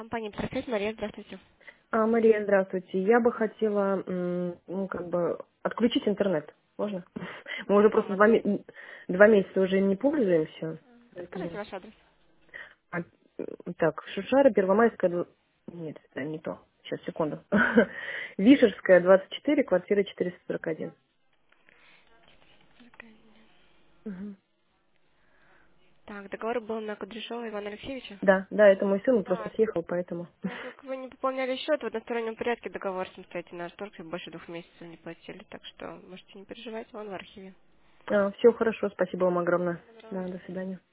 Компания «Просвет», Мария, здравствуйте. Мария, здравствуйте. Я бы хотела, отключить интернет. Можно? Мы уже Что просто вам отменить? 2 месяца уже не пользуемся. Скажите Поэтому... ваш адрес. А, так, Шушара, Первомайская... Нет, это не то. Сейчас, секунду. Вишерская, 24, квартира 441. Мгм. Так, договор был на Кудряшова Ивана Алексеевича. Да, да, это мой сын, он просто Да, съехал, поэтому... так как вы не пополняли счет, в одностороннем порядке договор самостоятельно торг больше 2 месяцев не платили, так что можете не переживать, он в архиве. Все хорошо, спасибо вам огромное. Доброго. Да, до свидания.